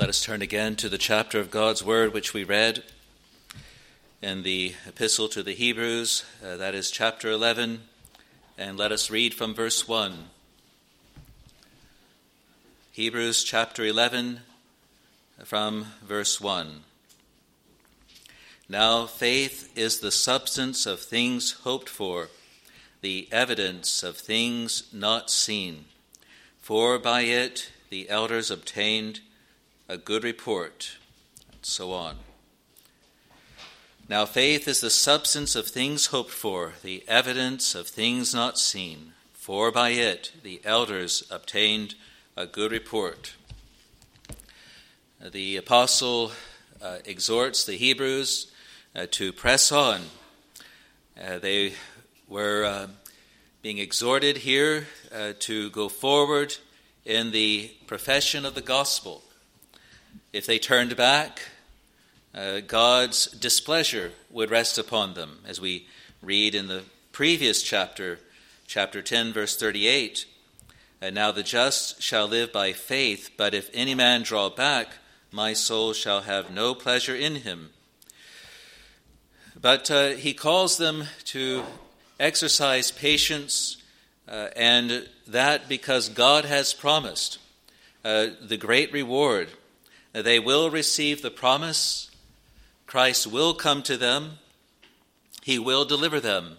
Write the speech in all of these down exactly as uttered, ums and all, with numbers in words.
Let us turn again to the chapter of God's Word which we read in the Epistle to the Hebrews, uh, that is chapter eleven, and let us read from verse one. Hebrews chapter eleven, from verse one. Now faith is the substance of things hoped for, the evidence of things not seen. For by it the elders obtained a good report, and so on. Now faith is the substance of things hoped for, the evidence of things not seen. For by it the elders obtained a good report. The apostle uh, exhorts the Hebrews uh, to press on. Uh, they were uh, being exhorted here uh, to go forward in the profession of the gospel. If they turned back, uh, God's displeasure would rest upon them, as we read in the previous chapter, chapter ten, verse thirty-eight. And now the just shall live by faith, but if any man draw back, my soul shall have no pleasure in him. But uh, he calls them to exercise patience, uh, and that because God has promised uh, the great reward. They will receive the promise. Christ will come to them. He will deliver them.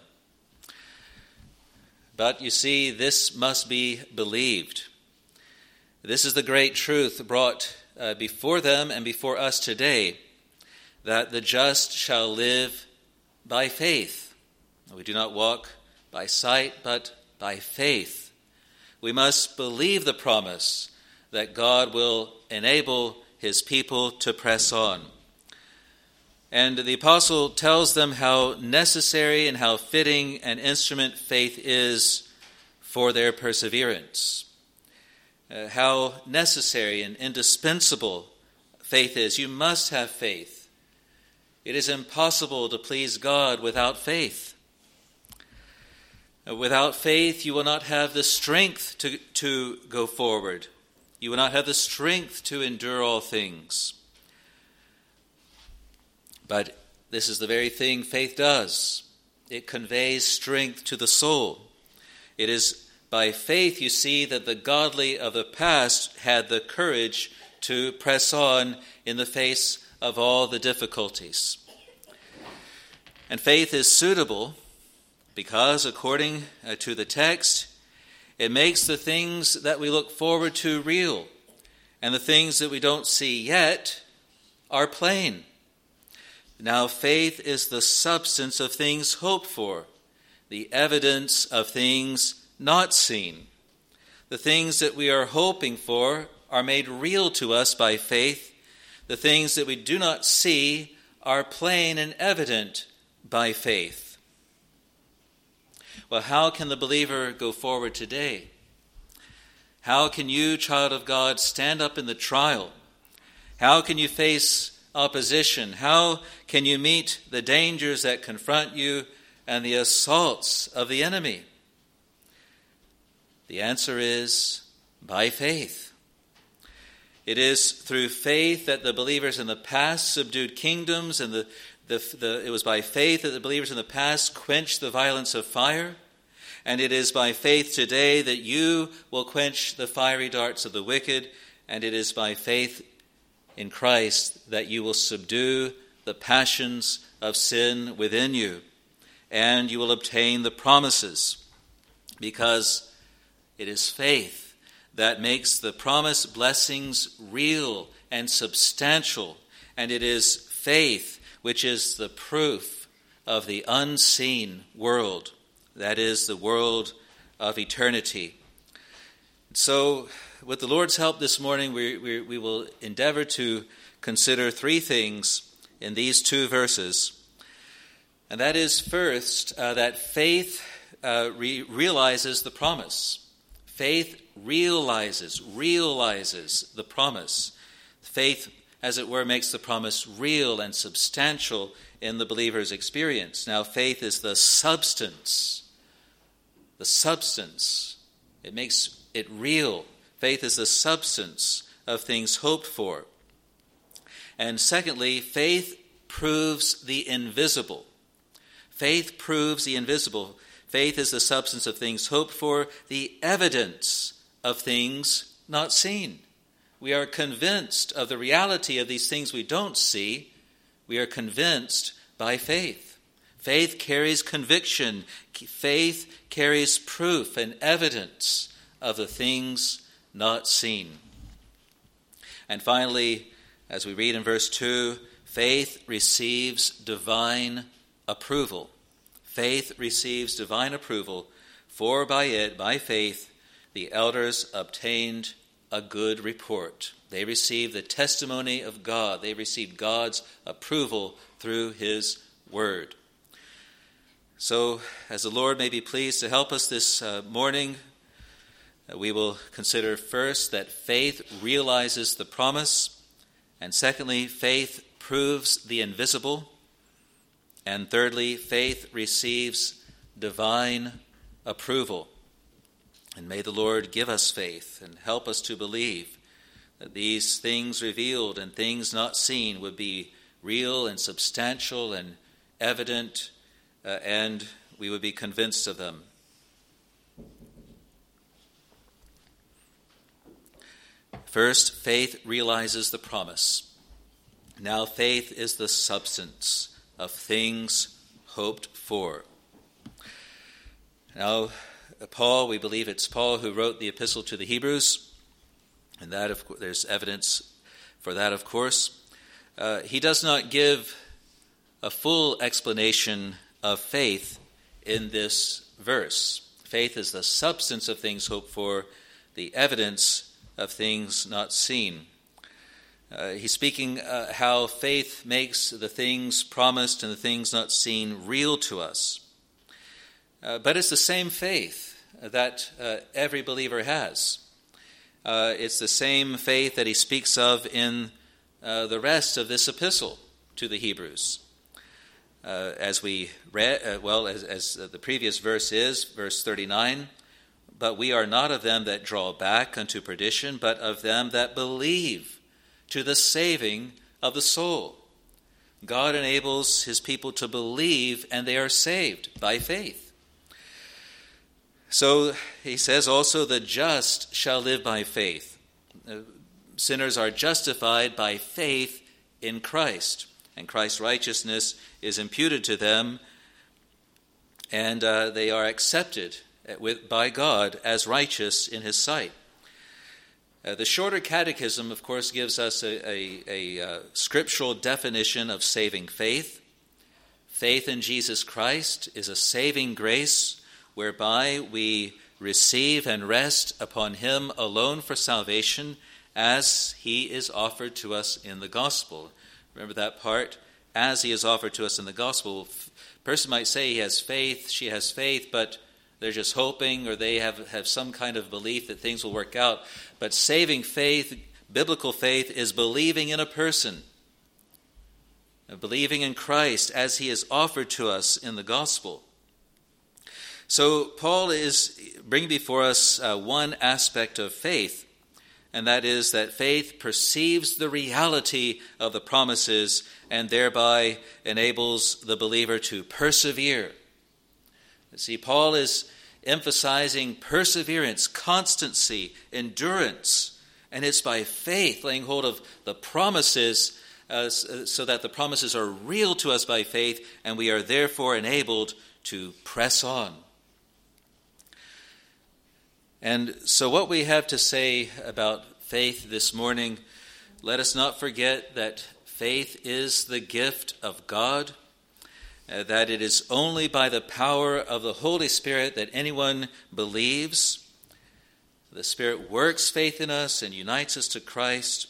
But you see, this must be believed. This is the great truth brought uh, before them and before us today, that the just shall live by faith. We do not walk by sight, but by faith. We must believe the promise that God will enable his people to press on. And the apostle tells them how necessary and how fitting an instrument faith is for their perseverance. Uh, how necessary and indispensable faith is. You must have faith. It is impossible to please God without faith. Uh, without faith, you will not have the strength to, to go forward. You will not have the strength to endure all things. But this is the very thing faith does. It conveys strength to the soul. It is by faith, you see, that the godly of the past had the courage to press on in the face of all the difficulties. And faith is suitable because, according to the text, it makes the things that we look forward to real, and the things that we don't see yet are plain. Now faith is the substance of things hoped for, the evidence of things not seen. The things that we are hoping for are made real to us by faith. The things that we do not see are plain and evident by faith. Well, how can the believer go forward today? How can you, child of God, stand up in the trial? How can you face opposition? How can you meet the dangers that confront you and the assaults of the enemy? The answer is by faith. It is through faith that the believers in the past subdued kingdoms, and the, the, the, it was by faith that the believers in the past quenched the violence of fire. And it is by faith today that you will quench the fiery darts of the wicked. And it is by faith in Christ that you will subdue the passions of sin within you. And you will obtain the promises, because it is faith that makes the promised blessings real and substantial. And it is faith which is the proof of the unseen world, that is, the world of eternity. So, with the Lord's help this morning, we, we, we will endeavor to consider three things in these two verses. And that is, first, uh, that faith uh, re- realizes the promise. Faith realizes, realizes the promise. Faith, as it were, makes the promise real and substantial in the believer's experience. Now, faith is the substance. The substance. It makes it real. Faith is the substance of things hoped for. And secondly, faith proves the invisible. Faith proves the invisible. Faith is the substance of things hoped for, the evidence of things not seen. We are convinced of the reality of these things we don't see. We are convinced by faith. Faith carries conviction. Faith carries proof and evidence of the things not seen. And finally, as we read in verse two, faith receives divine approval. Faith receives divine approval, for by it, by faith, the elders obtained a good report. They received the testimony of God. They received God's approval through his word. So, as the Lord may be pleased to help us this uh, morning, uh, we will consider first that faith realizes the promise, and secondly, faith proves the invisible, and thirdly, faith receives divine approval. And may the Lord give us faith and help us to believe that these things revealed and things not seen would be real and substantial and evident, uh, and we would be convinced of them. First, faith realizes the promise. Now, faith is the substance of things hoped for. Now, Paul, we believe it's Paul who wrote the epistle to the Hebrews, and that of course, there's evidence for that, of course. Uh, he does not give a full explanation of faith in this verse. Faith is the substance of things hoped for, the evidence of things not seen. Uh, he's speaking uh, how faith makes the things promised and the things not seen real to us. Uh, but it's the same faith that uh, every believer has. Uh, it's the same faith that he speaks of in uh, the rest of this epistle to the Hebrews. Uh, as we read, uh, well, as, as the previous verse is, verse thirty-nine, but we are not of them that draw back unto perdition, but of them that believe to the saving of the soul. God enables his people to believe, and they are saved by faith. So he says also, the just shall live by faith. Uh, sinners are justified by faith in Christ, and Christ's righteousness is imputed to them, and uh, they are accepted with, by God as righteous in his sight. Uh, the Shorter Catechism, of course, gives us a, a, a uh, scriptural definition of saving faith. Faith in Jesus Christ is a saving grace whereby we receive and rest upon him alone for salvation as he is offered to us in the gospel. Remember that part? As he is offered to us in the gospel. A person might say he has faith, she has faith, but they're just hoping, or they have, have some kind of belief that things will work out. But saving faith, biblical faith, is believing in a person. Believing in Christ as he is offered to us in the gospel. So Paul is bringing before us uh, one aspect of faith, and that is that faith perceives the reality of the promises and thereby enables the believer to persevere. See, Paul is emphasizing perseverance, constancy, endurance, and it's by faith, laying hold of the promises uh, so that the promises are real to us by faith, and we are therefore enabled to press on. And so what we have to say about faith this morning, let us not forget that faith is the gift of God, uh, that it is only by the power of the Holy Spirit that anyone believes. The Spirit works faith in us and unites us to Christ.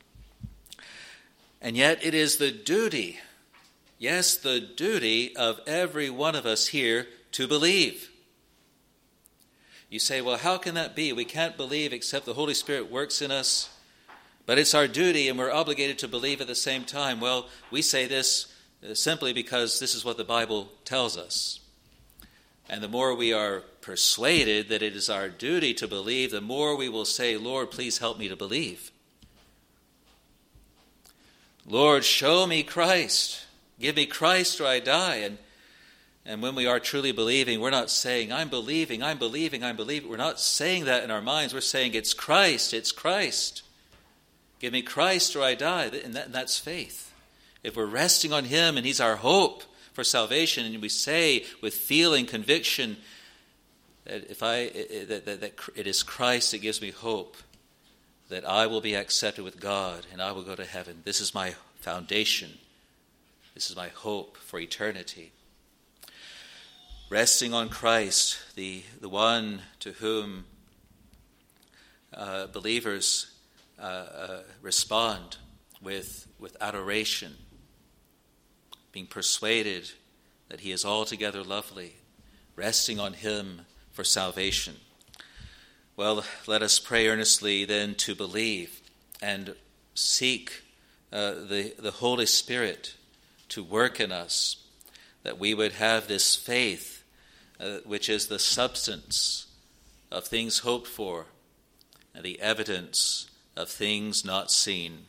And yet it is the duty, yes, the duty of every one of us here to believe. You say, well, how can that be? We can't believe except the Holy Spirit works in us. But it's our duty and we're obligated to believe at the same time. Well, we say this simply because this is what the Bible tells us. And the more we are persuaded that it is our duty to believe, the more we will say, Lord, please help me to believe. Lord, show me Christ. Give me Christ or I die. And, and when we are truly believing, we're not saying, I'm believing, I'm believing, I'm believing. We're not saying that in our minds. We're saying, it's Christ, it's Christ. Give me Christ or I die. And, that, and that's faith. If we're resting on him and he's our hope for salvation, and we say with feeling, conviction, that if I that, that, that it is Christ that gives me hope, that I will be accepted with God and I will go to heaven. This is my foundation. This is my hope for eternity. Resting on Christ, the, the one to whom uh, believers uh, uh, respond with, with adoration, being persuaded that he is altogether lovely, resting on him for salvation. Well, let us pray earnestly then to believe and seek uh, the, the Holy Spirit to work in us, that we would have this faith uh, which is the substance of things hoped for and the evidence of things not seen.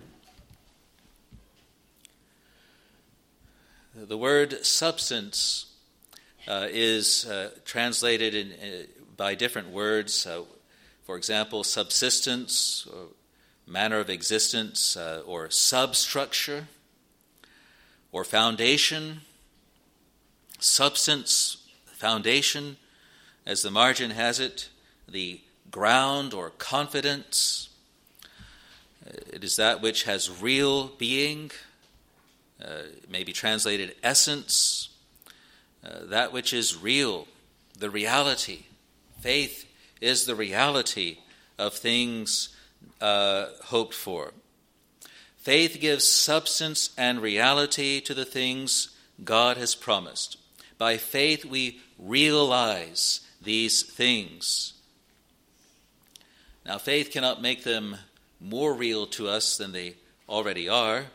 The word substance uh, is uh, translated in, uh, by different words. Uh, for example, subsistence, or manner of existence, uh, or substructure, or foundation. Substance, foundation, as the margin has it, the ground or confidence. It is that which has real being. Uh, it may be translated essence, uh, that which is real, the reality. Faith is the reality of things uh, hoped for. Faith gives substance and reality to the things God has promised. By faith we realize these things. Now, faith cannot make them more real to us than they already are.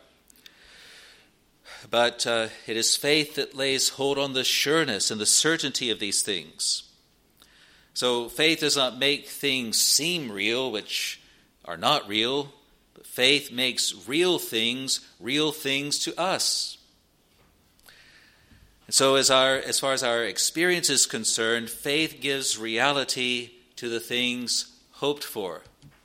But uh, it is faith that lays hold on the sureness and the certainty of these things. So faith does not make things seem real, which are not real, but faith makes real things real things to us. And so as our as far as our experience is concerned, faith gives reality to the things hoped for.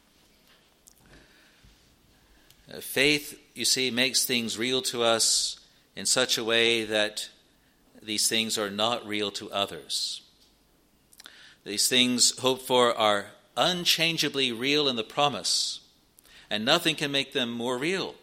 Uh, faith, you see, makes things real to us in such a way that these things are not real to others. These things hoped for are unchangeably real in the promise, and nothing can make them more real.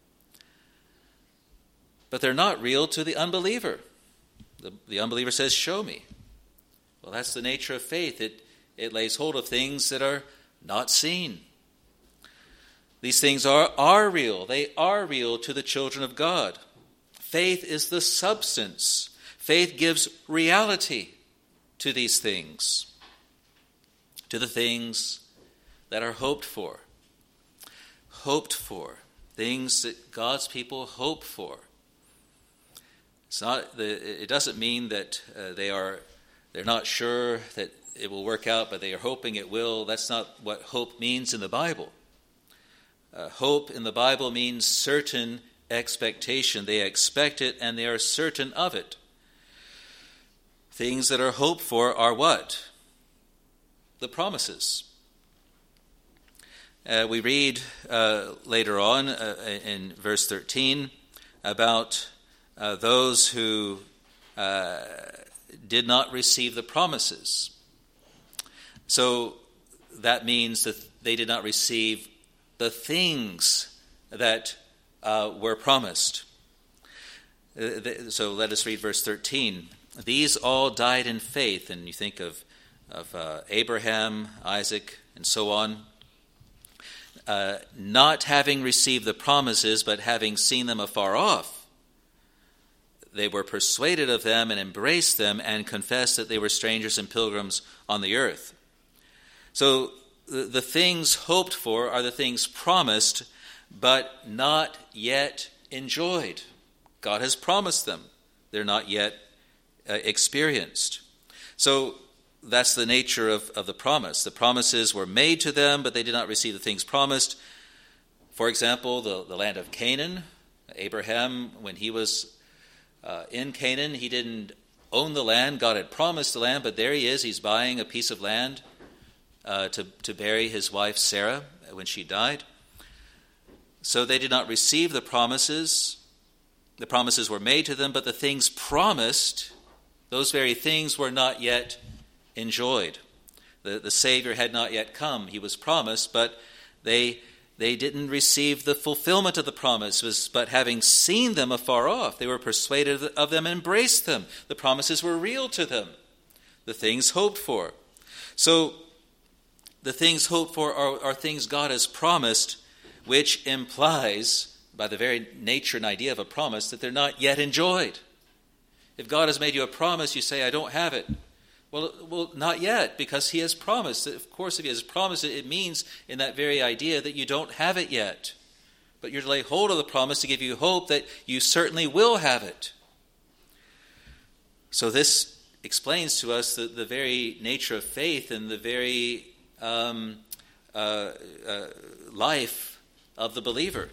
But they're not real to the unbeliever. The, the unbeliever says, show me. Well, that's the nature of faith. It, it lays hold of things that are not seen. These things are, are real. They are real to the children of God. Faith is the substance. Faith gives reality to these things, to the things that are hoped for. Hoped for. Things that God's people hope for. It's not the, it doesn't mean that uh, they are they're not sure that it will work out, but they are hoping it will. That's not what hope means in the Bible. Uh, hope in the Bible means certain expectation. They expect it and they are certain of it. Things that are hoped for are what? The promises. Uh, we read uh, later on uh, in verse thirteen about uh, those who uh, did not receive the promises. So that means that they did not receive the things that uh, were promised. Uh, th- so let us read verse thirteen. These all died in faith, and you think of, of uh, Abraham, Isaac, and so on. Uh, not having received the promises, but having seen them afar off, they were persuaded of them and embraced them and confessed that they were strangers and pilgrims on the earth. So the, the things hoped for are the things promised, but not yet enjoyed. God has promised them. They're not yet uh, experienced. So that's the nature of, of the promise. The promises were made to them, but they did not receive the things promised. For example, the, the land of Canaan. Abraham, when he was uh, in Canaan, he didn't own the land. God had promised the land, but there he is. He's buying a piece of land uh, to, to bury his wife Sarah when she died. So they did not receive the promises. The promises were made to them, but the things promised, those very things were not yet enjoyed. The, the Savior had not yet come. He was promised, but they they didn't receive the fulfillment of the promises, but having seen them afar off, they were persuaded of them and embraced them. The promises were real to them, the things hoped for. So the things hoped for are, are things God has promised, which implies, by the very nature and idea of a promise, that they're not yet enjoyed. If God has made you a promise, you say, I don't have it. Well, well, not yet, because he has promised. Of course, if he has promised it, it means in that very idea that you don't have it yet. But you're to lay hold of the promise to give you hope that you certainly will have it. So this explains to us the, the very nature of faith and the very um, uh, uh, life of the believer.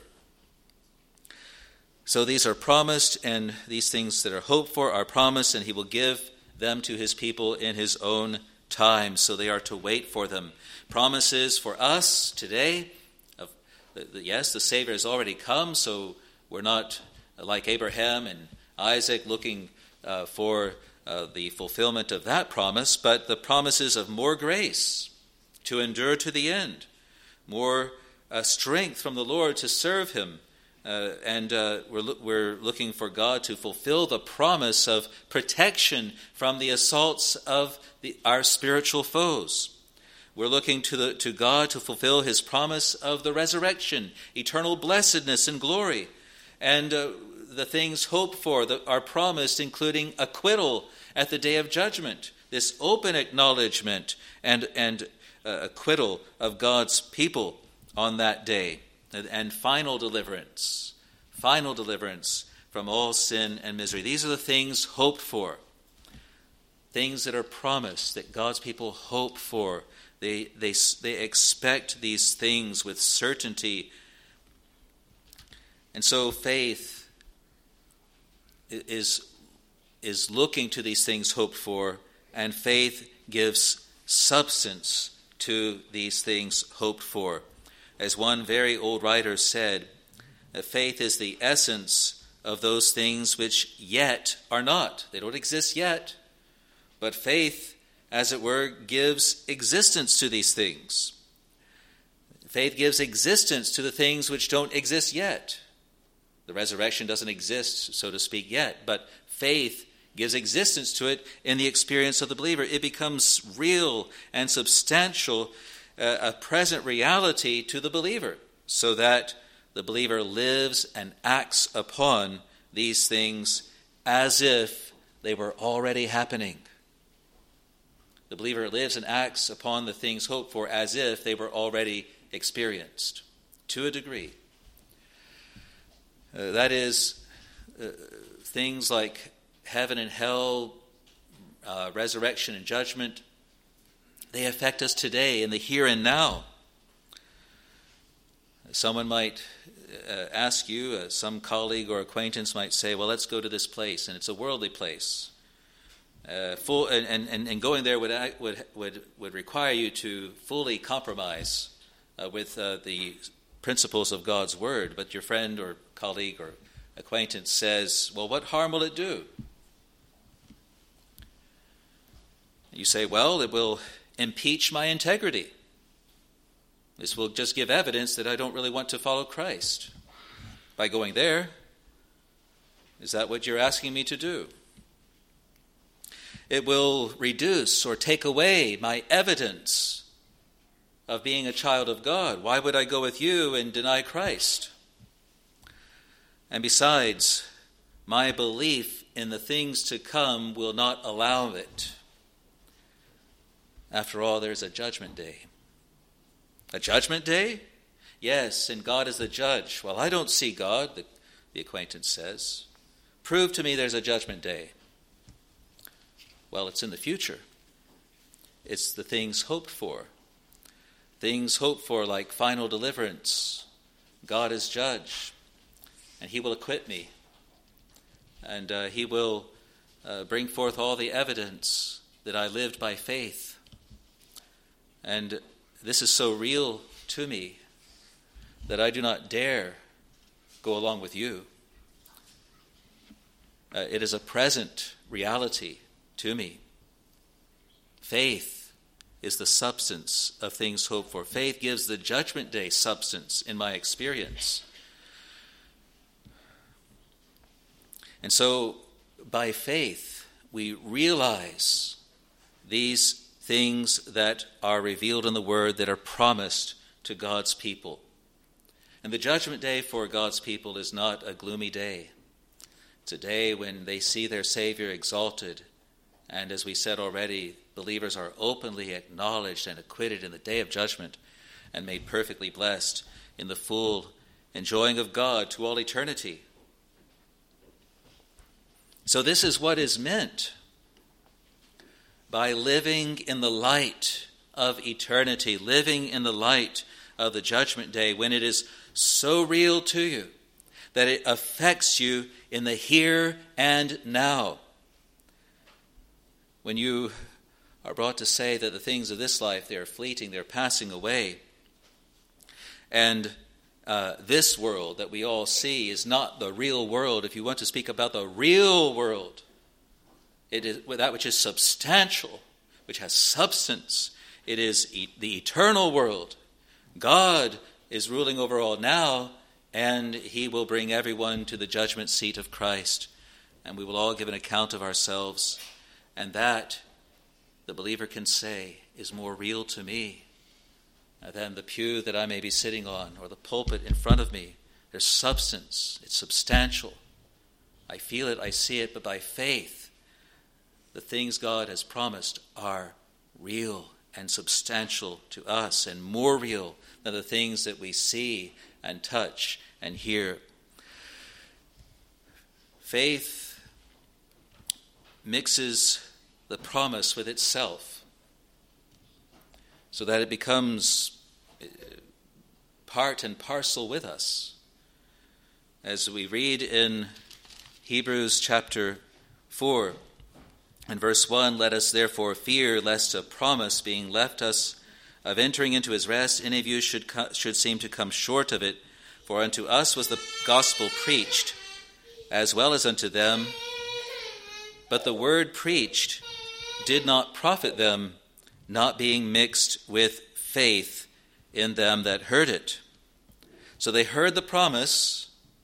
So these are promised, and these things that are hoped for are promised, and he will give them to his people in his own time. So they are to wait for them. Promises for us today. Of, yes, the Savior has already come, so we're not like Abraham and Isaac looking uh, for uh, the fulfillment of that promise, but the promises of more grace to endure to the end, more uh, strength from the Lord to serve him. Uh, and uh, we're, lo- we're looking for God to fulfill the promise of protection from the assaults of the, our spiritual foes. We're looking to, the, to God to fulfill his promise of the resurrection, eternal blessedness and glory, and uh, the things hoped for that are promised, including acquittal at the day of judgment, this open acknowledgement and, and uh, acquittal of God's people on that day. And final deliverance, final deliverance from all sin and misery. These are the things hoped for, things that are promised, that God's people hope for. They, they, they expect these things with certainty. And so faith is, is looking to these things hoped for, and faith gives substance to these things hoped for. As one very old writer said, that faith is the essence of those things which yet are not. They don't exist yet, but faith, as it were, gives existence to these things. Faith gives existence to the things which don't exist yet. The resurrection doesn't exist, so to speak, yet, but faith gives existence to it in the experience of the believer. It becomes real and substantial, a present reality to the believer, so that the believer lives and acts upon these things as if they were already happening. The believer lives and acts upon the things hoped for as if they were already experienced, to a degree. Uh, that is, uh, things like heaven and hell, uh, resurrection and judgment, they affect us today in the here and now. Someone might uh, ask you, uh, some colleague or acquaintance might say, well, let's go to this place, and it's a worldly place. Uh, full, and, and, and going there would, would, would, would require you to fully compromise uh, with uh, the principles of God's Word. But your friend or colleague or acquaintance says, well, what harm will it do? You say, well, it will impeach my integrity. This will just give evidence that I don't really want to follow Christ by going there. Is that what you're asking me to do? It will reduce or take away my evidence of being a child of God. Why would I go with you and deny Christ? And besides, my belief in the things to come will not allow it. After all, there's a judgment day. A judgment day? Yes, and God is the judge. Well, I don't see God, the, the acquaintance says. Prove to me there's a judgment day. Well, it's in the future. It's the things hoped for. Things hoped for like final deliverance, God is judge, and he will acquit me, and uh, he will uh, bring forth all the evidence that I lived by faith. And this is so real to me that I do not dare go along with you. Uh, it is a present reality to me. Faith is the substance of things hoped for. Faith gives the judgment day substance in my experience. And so, by faith, we realize these things that are revealed in the Word that are promised to God's people. And the judgment day for God's people is not a gloomy day. It's a day when they see their Savior exalted. And as we said already, believers are openly acknowledged and acquitted in the day of judgment and made perfectly blessed in the full enjoying of God to all eternity. So this is what is meant by living in the light of eternity, living in the light of the judgment day, when it is so real to you that it affects you in the here and now. When you are brought to say that the things of this life, they are fleeting, they're passing away, and uh, this world that we all see is not the real world. If you want to speak about the real world, it is that which is substantial, which has substance. It is e- the eternal world. God is ruling over all now, and he will bring everyone to the judgment seat of Christ, and we will all give an account of ourselves. And that, the believer can say, is more real to me than the pew that I may be sitting on or the pulpit in front of me. There's substance. It's substantial. I feel it, I see it, but by faith, the things God has promised are real and substantial to us, and more real than the things that we see and touch and hear. Faith mixes the promise with itself so that it becomes part and parcel with us. As we read in Hebrews chapter four and verse one, let us therefore fear lest a promise being left us of entering into his rest, any of you should, co- should seem to come short of it. For unto us was the gospel preached, as well as unto them. But the word preached did not profit them, not being mixed with faith in them that heard it. So they heard the promise,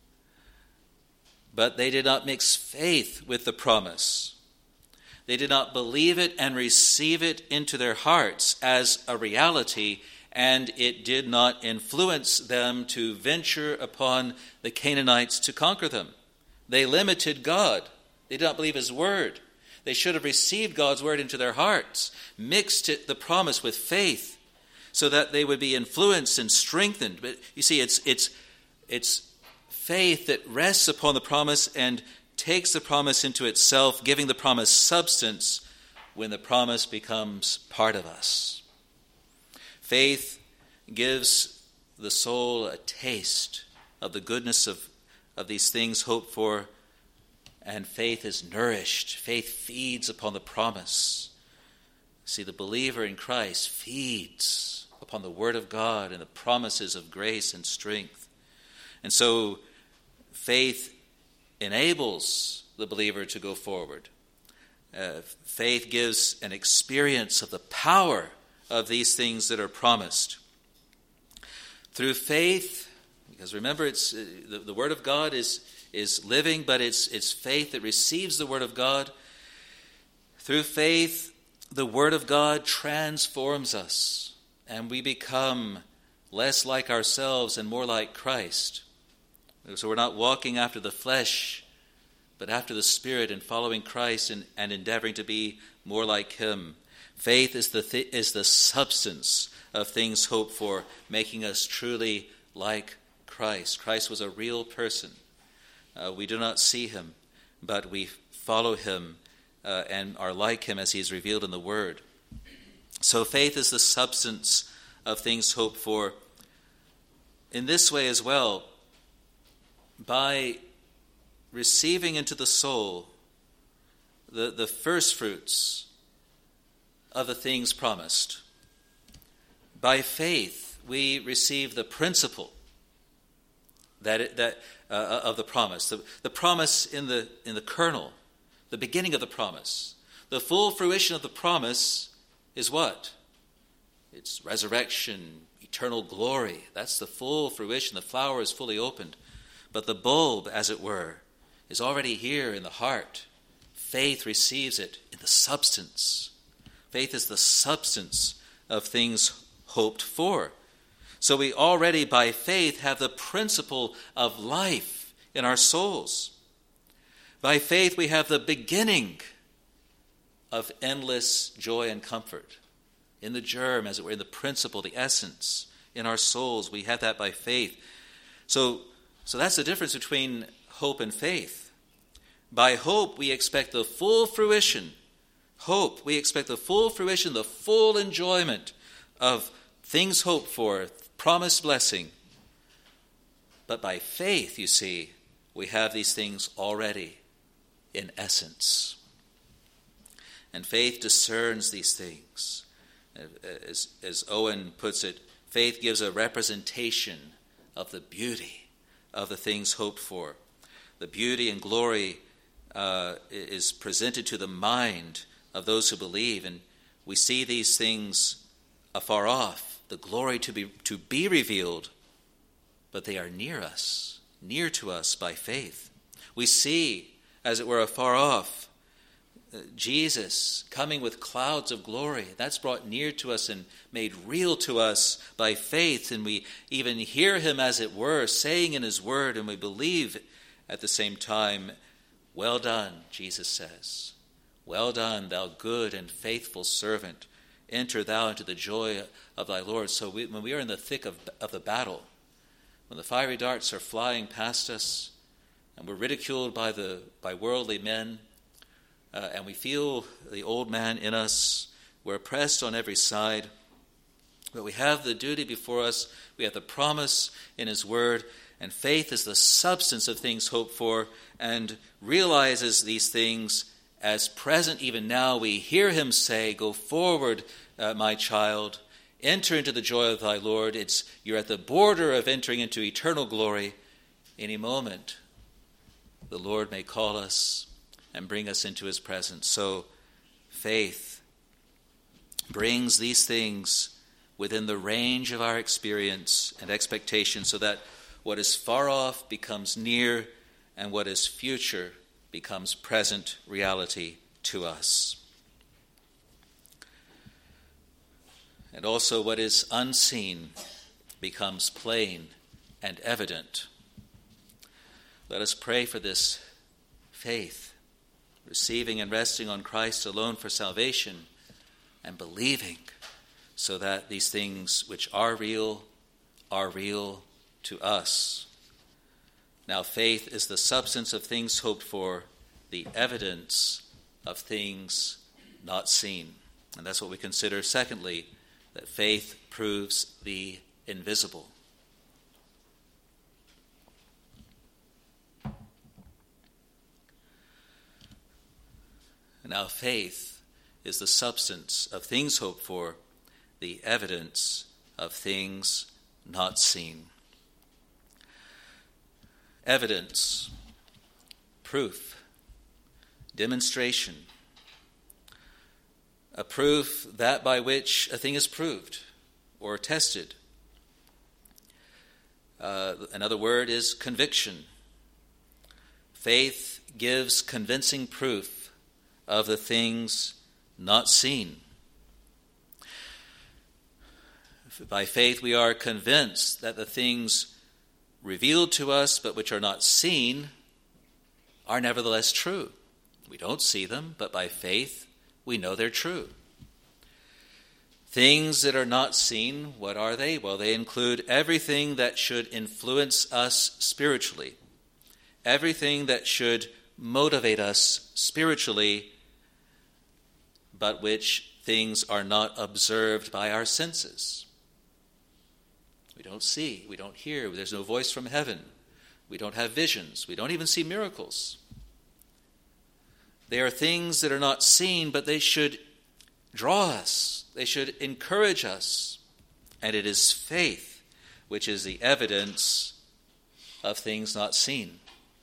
but they did not mix faith with the promise. They did not believe it and receive it into their hearts as a reality, and it did not influence them to venture upon the Canaanites to conquer them. They limited God. They did not believe his word. They should have received God's word into their hearts, mixed it, the promise with faith, so that they would be influenced and strengthened. But you see, it's it's it's faith that rests upon the promise and takes the promise into itself, giving the promise substance when the promise becomes part of us. Faith gives the soul a taste of the goodness of, of these things hoped for, and faith is nourished. Faith feeds upon the promise. See, the believer in Christ feeds upon the Word of God and the promises of grace and strength. And so faith enables the believer to go forward. Uh, faith gives an experience of the power of these things that are promised. Through faith, because remember, it's uh, the, the Word of God is, is living, but it's, it's faith that receives the Word of God. Through faith, the Word of God transforms us, and we become less like ourselves and more like Christ. So we're not walking after the flesh, but after the Spirit, and following Christ and, and endeavoring to be more like him. Faith is the th- is the substance of things hoped for, making us truly like Christ. Christ was a real person. Uh, we do not see him, but we follow him uh, and are like him as he is revealed in the Word. So faith is the substance of things hoped for. in this way as well, by receiving into the soul the, the first fruits of the things promised. By faith, we receive the principle that it, that uh, of the promise, the, the promise in the in the kernel, the beginning of the promise. The full fruition of the promise is what? It's resurrection, eternal glory. That's the full fruition. The flower is fully opened. But the bulb, as it were, is already here in the heart. Faith receives it in the substance. Faith is the substance of things hoped for. So we already, by faith, have the principle of life in our souls. By faith, we have the beginning of endless joy and comfort. In the germ, as it were, in the principle, the essence, in our souls, we have that by faith. So, so that's the difference between hope and faith. By hope, we expect the full fruition. Hope, we expect the full fruition, the full enjoyment of things hoped for, promised blessing. But by faith, you see, we have these things already in essence. And faith discerns these things. As, as Owen puts it, faith gives a representation of the beauty of the things hoped for. The beauty and glory uh, is presented to the mind of those who believe, and we see these things afar off, the glory to be to be revealed, but they are near us, near to us by faith. We see, as it were, afar off, uh, Jesus coming with clouds of glory. That's brought near to us and made real to us by faith, and we even hear him, as it were, saying in his word, and we believe at the same time, "Well done," Jesus says. "Well done, thou good and faithful servant. Enter thou into the joy of thy Lord." So we, when we are in the thick of, of the battle, when the fiery darts are flying past us, and we're ridiculed by the by worldly men, uh, and we feel the old man in us, we're oppressed on every side, but we have the duty before us, we have the promise in his word, and faith is the substance of things hoped for, and realizes these things as present even now. We hear him say, "Go forward, uh, my child, enter into the joy of thy Lord." It's you're at the border of entering into eternal glory. Any moment, the Lord may call us and bring us into his presence. So faith brings these things within the range of our experience and expectation, so that what is far off becomes near, and what is future becomes present reality to us. And also what is unseen becomes plain and evident. Let us pray for this faith, receiving and resting on Christ alone for salvation, and believing so that these things which are real are real to us. Now faith is the substance of things hoped for, the evidence of things not seen. And that's what we consider, secondly, that faith proves the invisible. Now faith is the substance of things hoped for, the evidence of things not seen. Evidence, proof, demonstration. A proof that by which a thing is proved or tested. Uh, another word is conviction. Faith gives convincing proof of the things not seen. By faith we are convinced that the things revealed to us but which are not seen are nevertheless true. We don't see them, but by faith we know they're true. Things that are not seen, what are they? Well, they include everything that should influence us spiritually, everything that should motivate us spiritually, but which things are not observed by our senses. We don't see. We don't hear. There's no voice from heaven. We don't have visions. We don't even see miracles. They are things that are not seen, but they should draw us. They should encourage us. And it is faith which is the evidence of things not seen.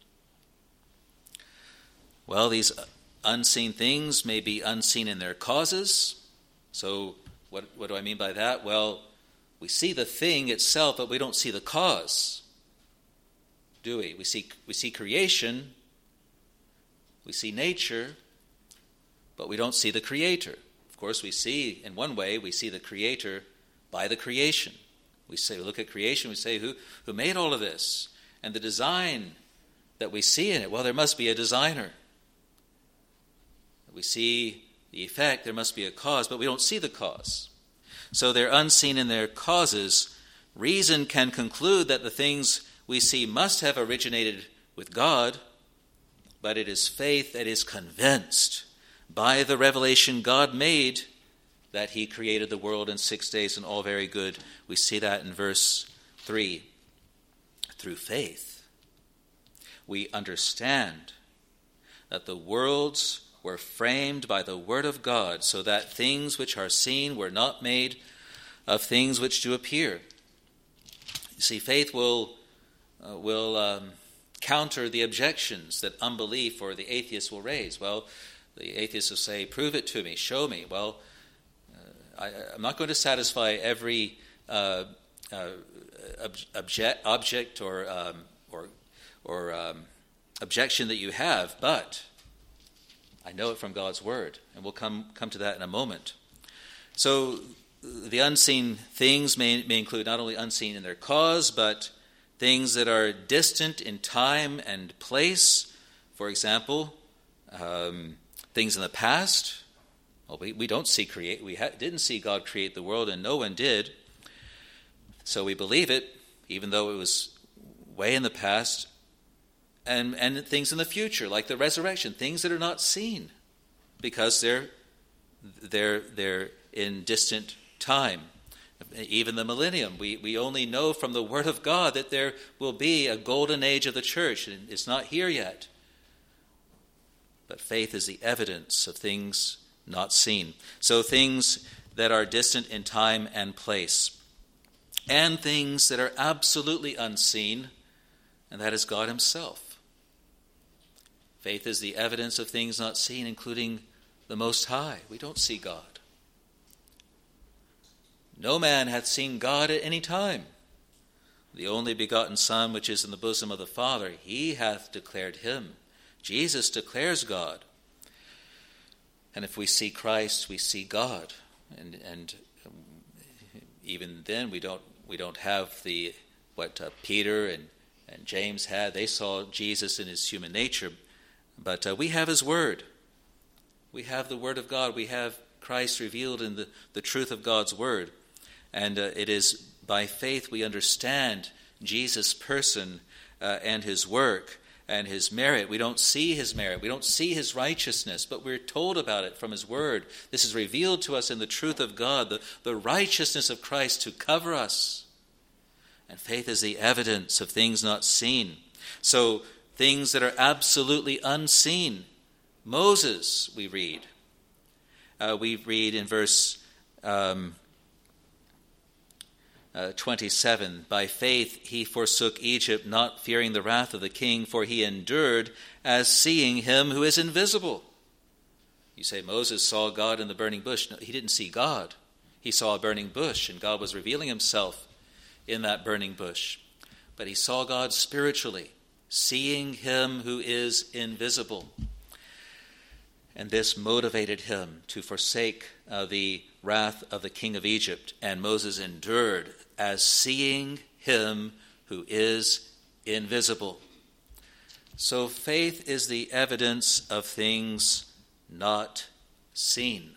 Well, these unseen things may be unseen in their causes. So what, what do I mean by that? Well, we see the thing itself, but we don't see the cause, do we? We see, we see creation, we see nature, but we don't see the Creator. Of course, we see, in one way, we see the Creator by the creation. We say, we look at creation, we say, who, who made all of this? And the design that we see in it, well, there must be a designer. We see the effect, there must be a cause, but we don't see the cause. So they're unseen in their causes. Reason can conclude that the things we see must have originated with God, but it is faith that is convinced by the revelation God made that he created the world in six days and all very good. We see that in verse three. Through faith, we understand that the worlds were framed by the word of God, so that things which are seen were not made of things which do appear. You see, faith will uh, will um, counter the objections that unbelief or the atheist will raise. Well, the atheist will say, prove it to me, show me. Well, uh, I, I'm not going to satisfy every uh, uh, object, object or um, or or um, objection that you have, but I know it from God's word, and we'll come come to that in a moment. So the unseen things may, may include not only unseen in their cause, but things that are distant in time and place. For example, um, things in the past. Well, we, we don't see create. We ha- didn't see God create the world, and no one did. So we believe it, even though it was way in the past. And and things in the future, like the resurrection, things that are not seen, because they're they're they're in distant time. Even the millennium, we, we only know from the Word of God that there will be a golden age of the church, and it's not here yet. But faith is the evidence of things not seen. So things that are distant in time and place, and things that are absolutely unseen, and that is God himself. Faith is the evidence of things not seen, including the Most High. We don't see God. No man hath seen God at any time. The only begotten Son, which is in the bosom of the Father, he hath declared him. Jesus declares God. And if we see Christ, we see God. And and even then, we don't we don't have the what uh, Peter and and James had. They saw Jesus in his human nature. But uh, we have his word. We have the word of God. We have Christ revealed in the, the truth of God's word. And uh, it is by faith we understand Jesus' person uh, and his work and his merit. We don't see his merit. We don't see his righteousness, but we're told about it from his word. This is revealed to us in the truth of God, the, the righteousness of Christ to cover us. And faith is the evidence of things not seen. So things that are absolutely unseen. Moses, we read. Uh, we read in verse um, uh, twenty-seven, by faith he forsook Egypt, not fearing the wrath of the king, for he endured as seeing him who is invisible. You say Moses saw God in the burning bush. No, he didn't see God. He saw a burning bush, and God was revealing himself in that burning bush. But he saw God spiritually, seeing him who is invisible. And this motivated him to forsake uh, the wrath of the king of Egypt. And Moses endured as seeing him who is invisible. So faith is the evidence of things not seen.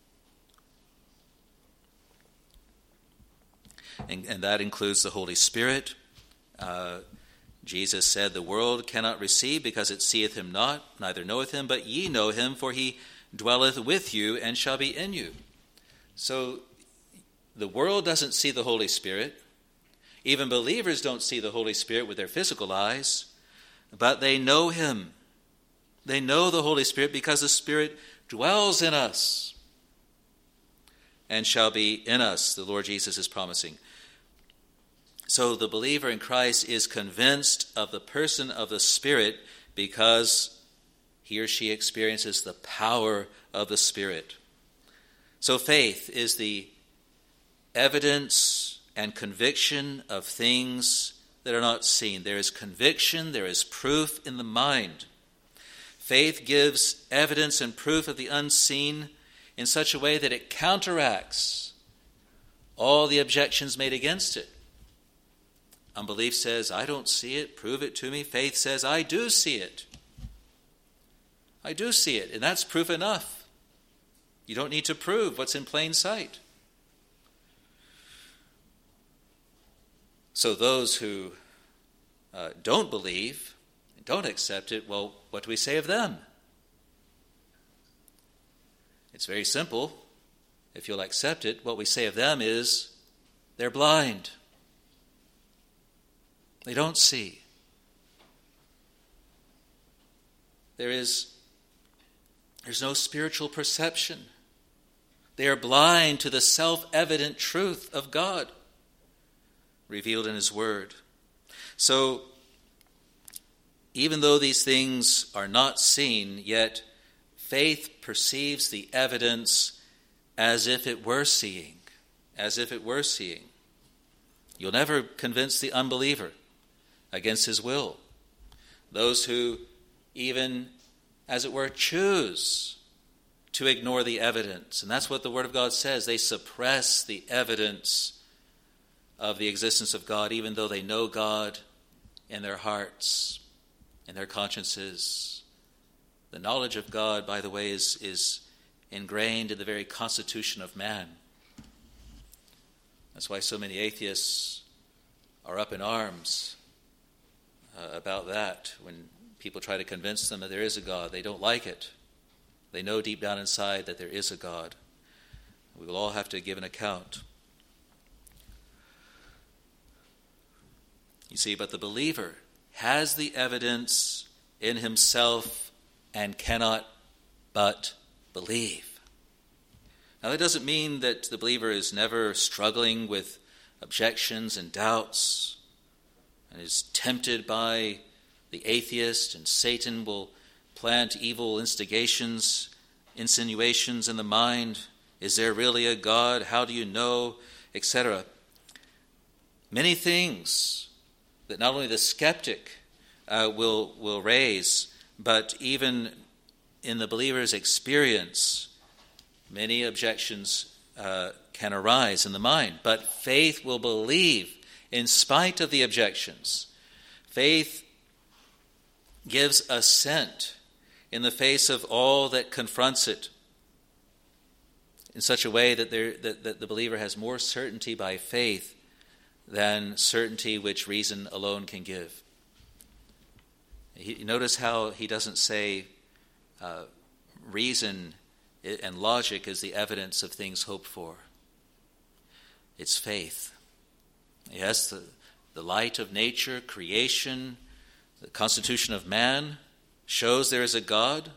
And, and that includes the Holy Spirit. Uh, Jesus said, the world cannot receive because it seeth him not, neither knoweth him, but ye know him, for he dwelleth with you and shall be in you. So the world doesn't see the Holy Spirit. Even believers don't see the Holy Spirit with their physical eyes, but they know him. They know the Holy Spirit because the Spirit dwells in us and shall be in us, the Lord Jesus is promising. So the believer in Christ is convinced of the person of the Spirit because he or she experiences the power of the Spirit. So faith is the evidence and conviction of things that are not seen. There is conviction, there is proof in the mind. Faith gives evidence and proof of the unseen in such a way that it counteracts all the objections made against it. Unbelief says, I don't see it, prove it to me. Faith says, I do see it. I do see it, and that's proof enough. You don't need to prove what's in plain sight. So those who uh, don't believe, don't accept it, well, what do we say of them? It's very simple. If you'll accept it, what we say of them is they're blind. They don't see. There is there's no spiritual perception. They are blind to the self-evident truth of God revealed in his word. So, even though these things are not seen, yet faith perceives the evidence as if it were seeing, as if it were seeing. You'll never convince the unbeliever against his will. Those who even, as it were, choose to ignore the evidence. And that's what the Word of God says. They suppress the evidence of the existence of God, even though they know God in their hearts, in their consciences. The knowledge of God, by the way, is, is ingrained in the very constitution of man. That's why so many atheists are up in arms uh, about that. When people try to convince them that there is a God, they don't like it. They know deep down inside that there is a God. We will all have to give an account. You see, but the believer has the evidence in himself and cannot but believe. Now, that doesn't mean that the believer is never struggling with objections and doubts and is tempted by the atheist, and Satan will plant evil instigations, insinuations in the mind. Is there really a God? How do you know? Etc. Many things that not only the skeptic uh, will, will raise, but even in the believer's experience, many objections uh, can arise in the mind. But faith will believe in spite of the objections. Faith gives assent in the face of all that confronts it, in such a way that, there, that, that the believer has more certainty by faith than certainty which reason alone can give. He, notice how he doesn't say uh, reason and logic is the evidence of things hoped for. It's faith. Yes, the, the light of nature, creation, the constitution of man shows there is a God,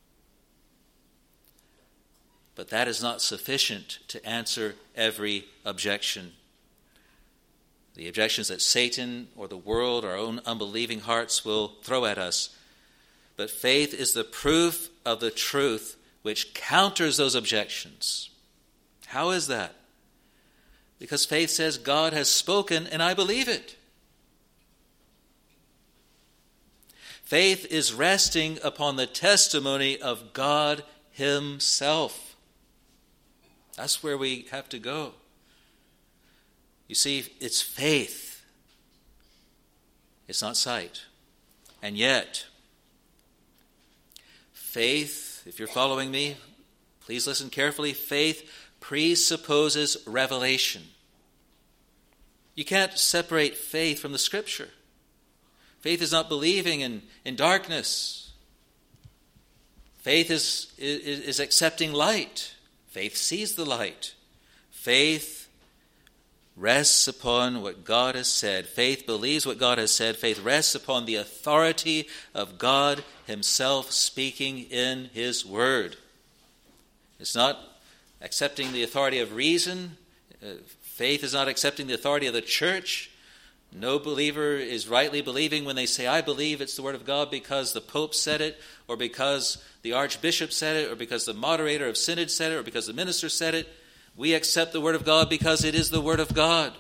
but that is not sufficient to answer every objection. The objections that Satan or the world, our own unbelieving hearts will throw at us. But faith is the proof of the truth which counters those objections. How is that? Because faith says God has spoken and I believe it. Faith is resting upon the testimony of God himself. That's where we have to go. You see, it's faith. It's not sight. And yet, faith, if you're following me, please listen carefully. Faith presupposes revelation. You can't separate faith from the Scripture. Faith is not believing in, in darkness. Faith is, is, is accepting light. Faith sees the light. Faith rests upon what God has said. Faith believes what God has said. Faith rests upon the authority of God himself speaking in his word. It's not accepting the authority of reason. Uh, faith is not accepting the authority of the church. No believer is rightly believing when they say, I believe it's the word of God because the Pope said it, or because the Archbishop said it, or because the moderator of synod said it, or because the minister said it. We accept the word of God because it is the word of God.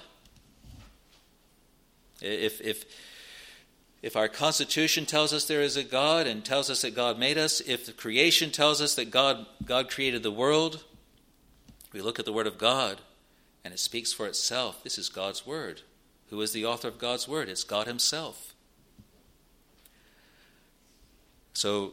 If, if, if our Constitution tells us there is a God and tells us that God made us, if the creation tells us that God, God created the world, we look at the word of God and it speaks for itself. This is God's word. Who is the author of God's word? It's God himself. So,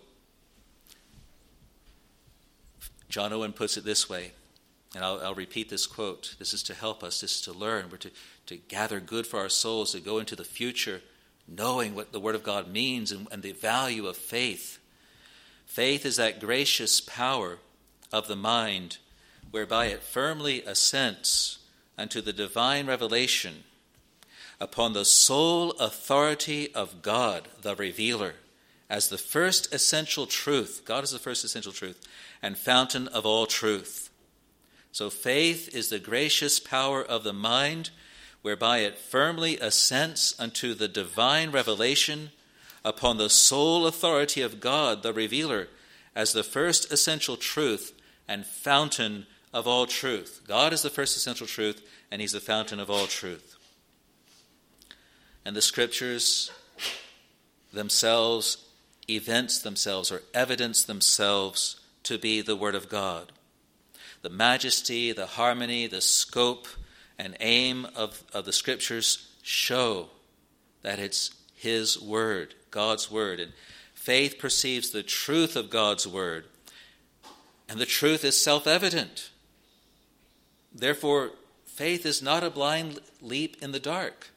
John Owen puts it this way, and I'll, I'll repeat this quote. This is to help us. This is to learn. We're to, to gather good for our souls, to go into the future knowing what the word of God means and, and the value of faith. Faith is that gracious power of the mind whereby it firmly assents unto the divine revelation upon the sole authority of God, the revealer, as the first essential truth. God is the first essential truth and fountain of all truth. So faith is the gracious power of the mind whereby it firmly assents unto the divine revelation upon the sole authority of God, the revealer, as the first essential truth and fountain of all truth. God is the first essential truth, and he's the fountain of all truth. And the scriptures themselves evince themselves or evidence themselves to be the word of God. The majesty, the harmony, the scope, and aim of, of the scriptures show that it's his word, God's word. And faith perceives the truth of God's word. And the truth is self-evident. Therefore, faith is not a blind leap in the dark.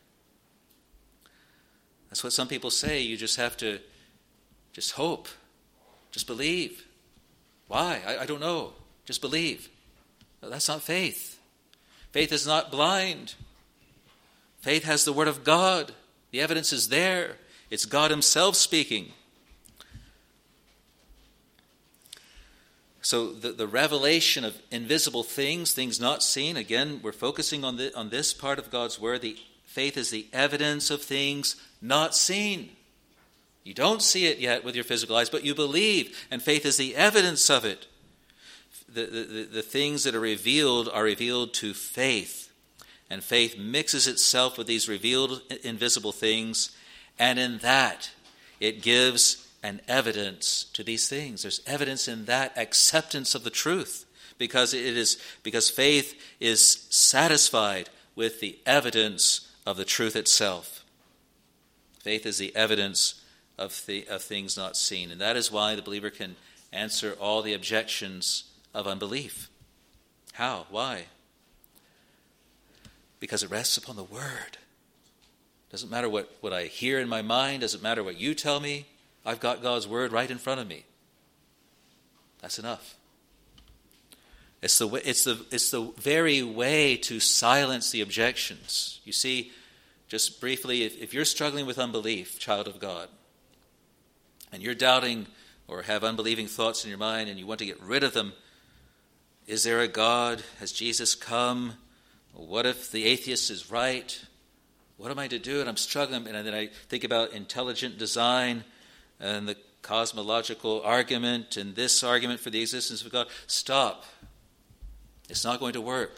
That's what some people say. You just have to just hope. Just believe. Why? I, I don't know. Just believe. No, that's not faith. Faith is not blind. Faith has the word of God. The evidence is there. It's God himself speaking. So the, the revelation of invisible things, things not seen, again, we're focusing on, the, on this part of God's word. The faith is the evidence of things not seen. You don't see it yet with your physical eyes, but you believe, and faith is the evidence of it. The, the, the things that are revealed are revealed to faith, and faith mixes itself with these revealed invisible things, and in that it gives an evidence to these things. There's evidence in that acceptance of the truth, because it is because faith is satisfied with the evidence of the truth itself. Faith is the evidence of, the, of things not seen. And that is why the believer can answer all the objections of unbelief. How? Why? Because it rests upon the word. Doesn't matter what, what I hear in my mind. Doesn't matter what you tell me. I've got God's word right in front of me. That's enough. It's the, it's the, it's the very way to silence the objections. You see, just briefly, if, if you're struggling with unbelief, child of God, and you're doubting or have unbelieving thoughts in your mind and you want to get rid of them, is there a God? Has Jesus come? What if the atheist is right? What am I to do? And I'm struggling. And then I think about intelligent design and the cosmological argument and this argument for the existence of God. Stop. It's not going to work.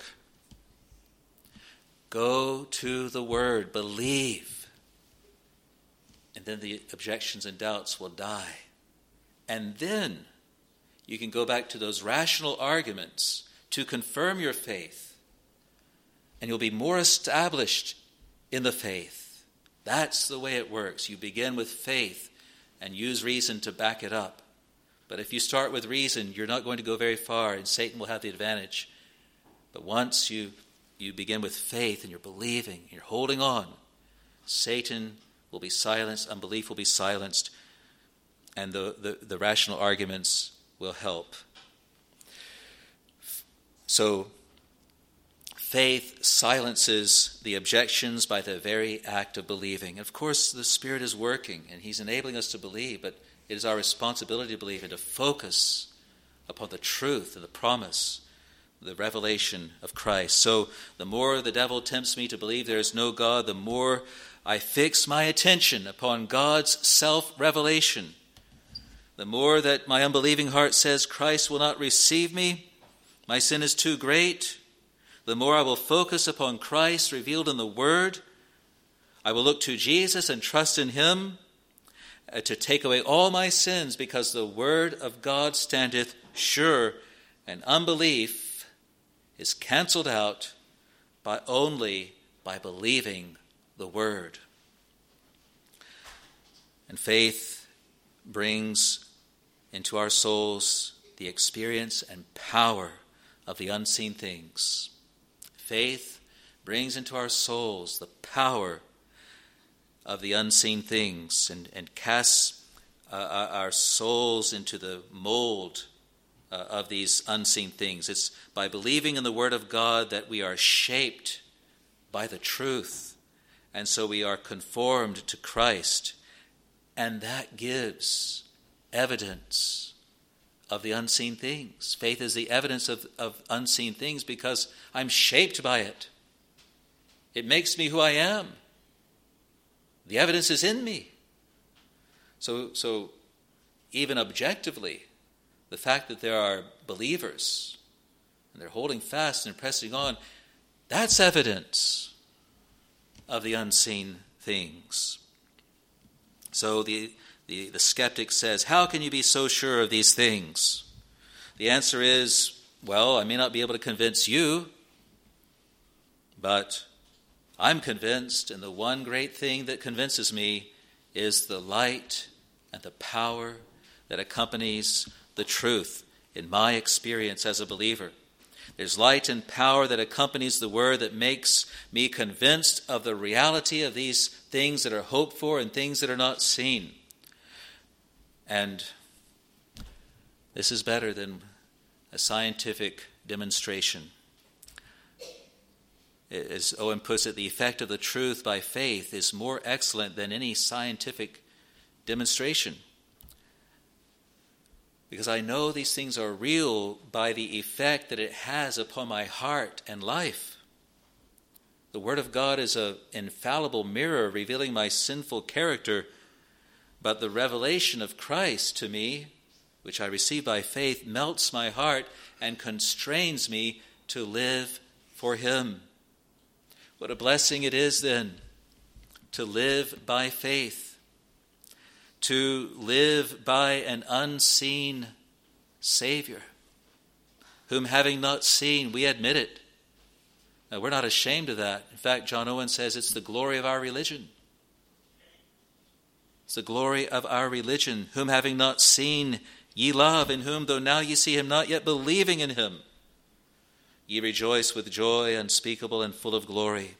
Go to the word. Believe. And then the objections and doubts will die. And then you can go back to those rational arguments to confirm your faith. And you'll be more established in the faith. That's the way it works. You begin with faith and use reason to back it up. But if you start with reason, you're not going to go very far, and Satan will have the advantage. But once you, you begin with faith and you're believing, you're holding on, Satan will be silenced, unbelief will be silenced, and the, the, the rational arguments will help. So, faith silences the objections by the very act of believing. Of course, the Spirit is working, and he's enabling us to believe, but it is our responsibility to believe and to focus upon the truth and the promise, the revelation of Christ. So the more the devil tempts me to believe there is no God, the more I fix my attention upon God's self-revelation. The more that my unbelieving heart says Christ will not receive me, my sin is too great, the more I will focus upon Christ revealed in the Word. I will look to Jesus and trust in him to take away all my sins, because the Word of God standeth sure, and unbelief is canceled out by only by believing the Word. And faith brings into our souls the experience and power of the unseen things. Faith brings into our souls the power of the unseen things and, and casts uh, our souls into the mold uh, of these unseen things. It's by believing in the Word of God that we are shaped by the truth, and so we are conformed to Christ, and that gives evidence of the unseen things. Faith is the evidence of, of unseen things because I'm shaped by it. It makes me who I am. The evidence is in me. So, so even objectively, the fact that there are believers and they're holding fast and pressing on, that's evidence of the unseen things. So the The, the skeptic says, how can you be so sure of these things? The answer is, well, I may not be able to convince you, but I'm convinced, and the one great thing that convinces me is the light and the power that accompanies the truth in my experience as a believer. There's light and power that accompanies the Word that makes me convinced of the reality of these things that are hoped for and things that are not seen. And this is better than a scientific demonstration. As Owen puts it, the effect of the truth by faith is more excellent than any scientific demonstration. Because I know these things are real by the effect that it has upon my heart and life. The Word of God is an infallible mirror revealing my sinful character, but the revelation of Christ to me, which I receive by faith, melts my heart and constrains me to live for him. What a blessing it is then to live by faith, to live by an unseen Savior, whom having not seen, we admit it. Now, we're not ashamed of that. In fact, John Owen says it's the glory of our religion. It's the glory of our religion, whom having not seen ye love, in whom, though now ye see him not, yet believing in him, ye rejoice with joy unspeakable and full of glory.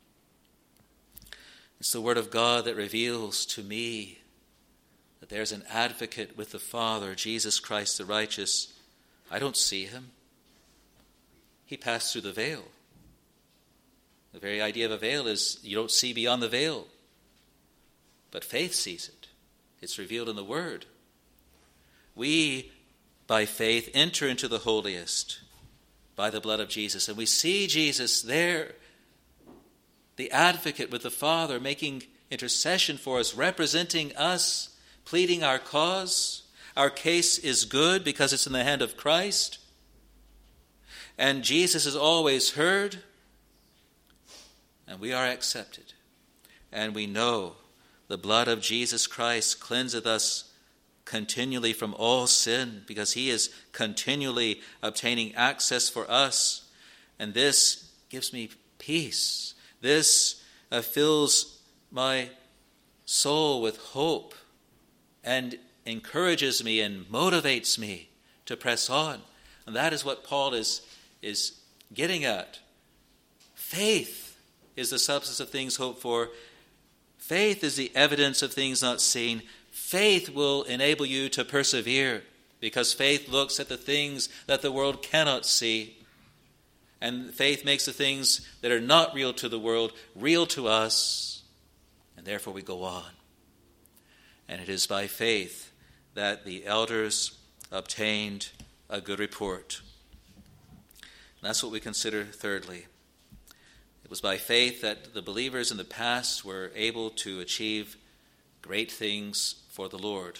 It's the Word of God that reveals to me that there's an advocate with the Father, Jesus Christ the righteous. I don't see him. He passed through the veil. The very idea of a veil is you don't see beyond the veil. But faith sees it. It's revealed in the Word. We, by faith, enter into the holiest by the blood of Jesus. And we see Jesus there, the advocate with the Father, making intercession for us, representing us, pleading our cause. Our case is good because it's in the hand of Christ. And Jesus is always heard. And we are accepted. And we know the blood of Jesus Christ cleanseth us continually from all sin, because he is continually obtaining access for us. And this gives me peace. This uh, fills my soul with hope and encourages me and motivates me to press on. And that is what Paul is, is getting at. Faith is the substance of things hoped for. Faith is the evidence of things not seen. Faith will enable you to persevere, because faith looks at the things that the world cannot see. And faith makes the things that are not real to the world real to us, and therefore we go on. And it is by faith that the elders obtained a good report. And that's what we consider thirdly. It was by faith that the believers in the past were able to achieve great things for the Lord.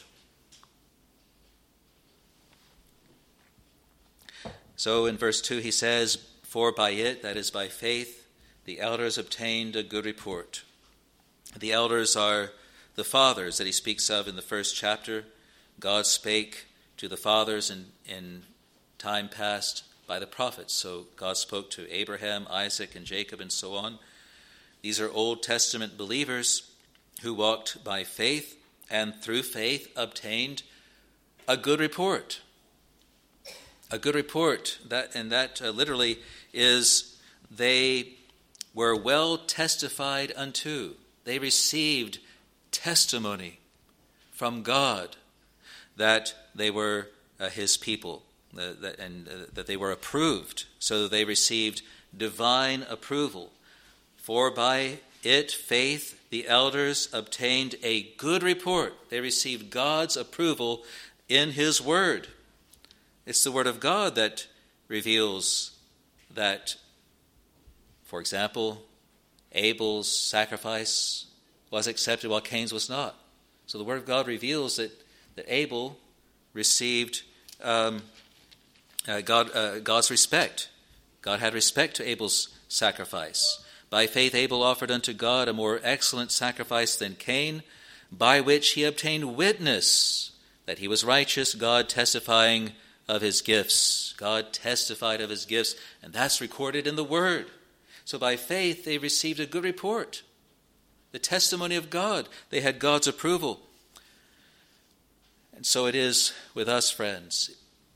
So in verse two he says, "For by it," that is by faith, "the elders obtained a good report." The elders are the fathers that he speaks of in the first chapter. God spake to the fathers in, in time past by the prophets. So God spoke to Abraham, Isaac, and Jacob, and so on. These are Old Testament believers who walked by faith and through faith obtained a good report. A good report, that and that uh, literally is they were well testified unto. They received testimony from God that they were uh, his people uh, that, and uh, that they were approved. So they received divine approval. For by it, faith, the elders obtained a good report. They received God's approval in his word. It's the word of God that reveals that, for example, Abel's sacrifice was accepted while Cain's was not. So the word of God reveals that, that Abel received um, uh, God, uh, God's respect. God had respect to Abel's sacrifice. By faith Abel offered unto God a more excellent sacrifice than Cain, by which he obtained witness that he was righteous, God testifying of his gifts. God testified of his gifts, and that's recorded in the Word. So by faith they received a good report. The testimony of God. They had God's approval. And so it is with us, friends.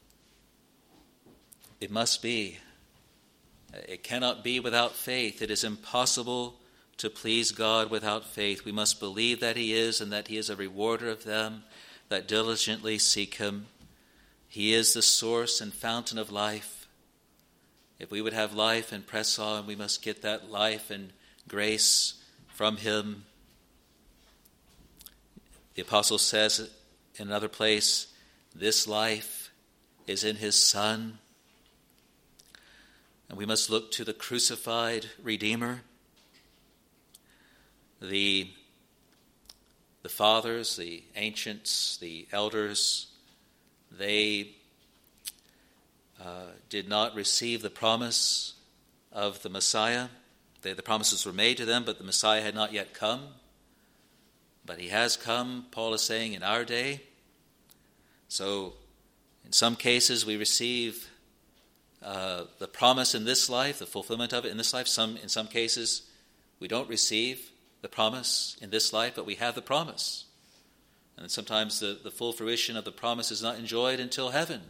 It must be. It cannot be without faith. It is impossible to please God without faith. We must believe that he is, and that he is a rewarder of them that diligently seek him. He is the source and fountain of life. If we would have life and press on, we must get that life and grace from him. The apostle says in another place, this life is in his Son. And we must look to the crucified Redeemer. The, the fathers, the ancients, the elders, they uh, did not receive the promise of the Messiah. They, the promises were made to them, but the Messiah had not yet come. But he has come, Paul is saying, in our day. So in some cases we receive uh, the promise in this life, the fulfillment of it in this life. Some, in some cases we don't receive the promise in this life, but we have the promise. And sometimes the, the full fruition of the promise is not enjoyed until heaven.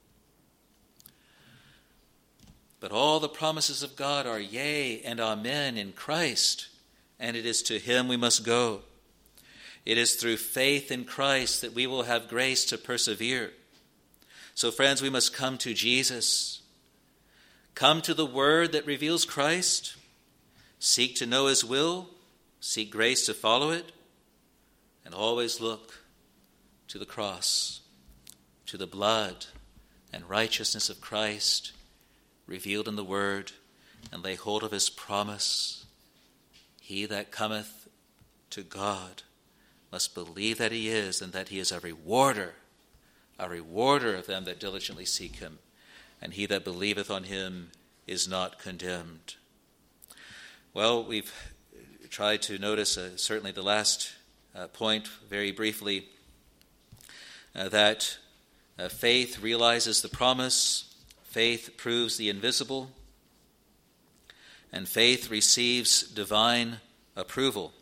But all the promises of God are yea and amen in Christ, and it is to him we must go. It is through faith in Christ that we will have grace to persevere. So, friends, we must come to Jesus. Come to the word that reveals Christ. Seek to know his will. Seek grace to follow it. And always look to the cross, to the blood and righteousness of Christ revealed in the word, and lay hold of his promise. He that cometh to God must believe that he is, and that he is a rewarder, a rewarder of them that diligently seek him. And he that believeth on him is not condemned. Well, we've tried to notice uh, certainly the last uh, point very briefly, uh, that uh, faith realizes the promise, faith proves the invisible, and faith receives divine approval.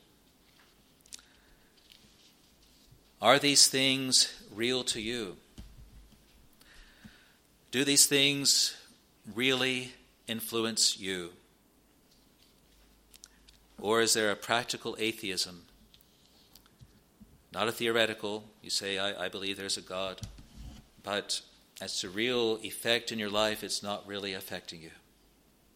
Are these things real to you? Do these things really influence you? Or is there a practical atheism? Not a theoretical, you say, I, I believe there's a God, but as to real effect in your life, it's not really affecting you.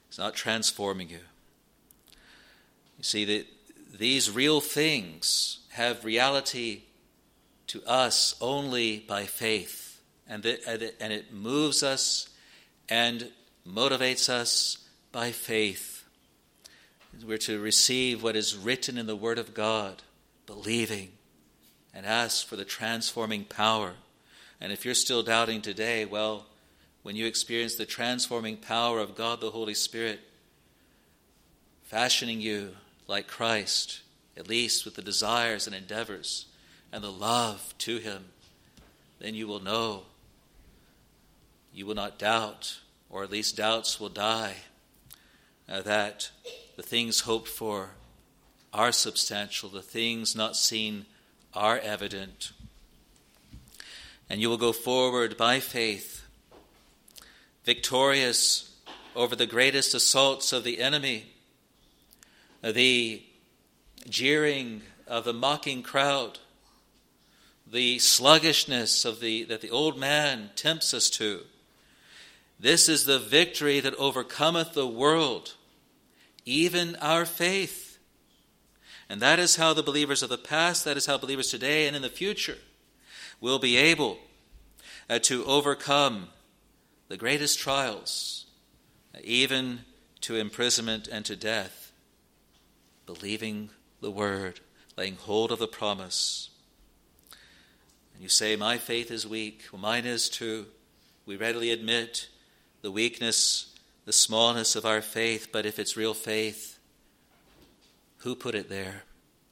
It's not transforming you. You see, that these real things have reality to us only by faith. And, the, and it moves us and motivates us by faith. We're to receive what is written in the Word of God, believing, and ask for the transforming power. And if you're still doubting today, well, when you experience the transforming power of God the Holy Spirit, fashioning you like Christ, at least with the desires and endeavors and the love to Him, then you will know. You will not doubt, or at least doubts will die, uh, that the things hoped for are substantial, the things not seen are evident. And you will go forward by faith, victorious over the greatest assaults of the enemy, the jeering of the mocking crowd, the sluggishness of the that the old man tempts us to. This is the victory that overcometh the world, even our faith. And that is how the believers of the past, that is how believers today and in the future will be able uh, to overcome the greatest trials, uh, even to imprisonment and to death, believing the word, laying hold of the promise. And you say, my faith is weak. Well, mine is too. We readily admit the weakness, the smallness of our faith, but if it's real faith, who put it there?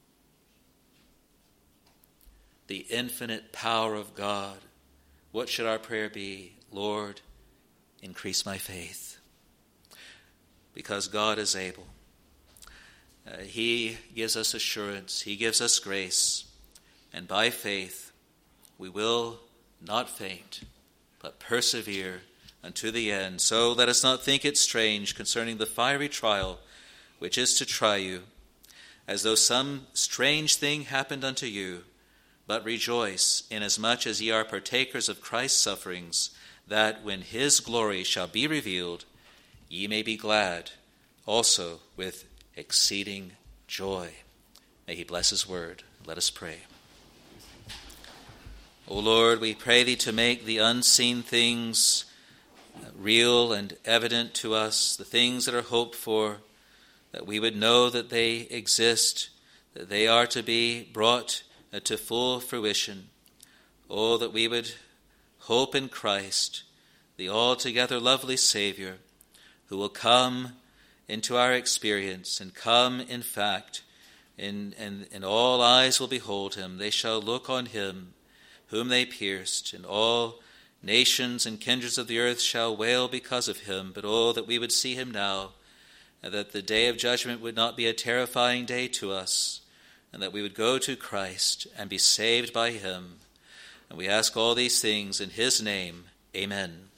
The infinite power of God. What should our prayer be? Lord, increase my faith. Because God is able. Uh, he gives us assurance. He gives us grace. And by faith, we will not faint, but persevere unto the end. So let us not think it strange concerning the fiery trial which is to try you, as though some strange thing happened unto you, but rejoice, inasmuch as ye are partakers of Christ's sufferings, that when his glory shall be revealed, ye may be glad also with exceeding joy. May he bless his word. Let us pray. O Lord, we pray thee to make the unseen things real and evident to us, the things that are hoped for, that we would know that they exist, that they are to be brought to full fruition. Oh, that we would hope in Christ, the altogether lovely Savior, who will come into our experience and come, in fact, and, and, and all eyes will behold him. They shall look on him whom they pierced, and all nations and kindreds of the earth shall wail because of him. But oh, that we would see him now, and that the day of judgment would not be a terrifying day to us, and that we would go to Christ and be saved by him. And we ask all these things in his name. Amen.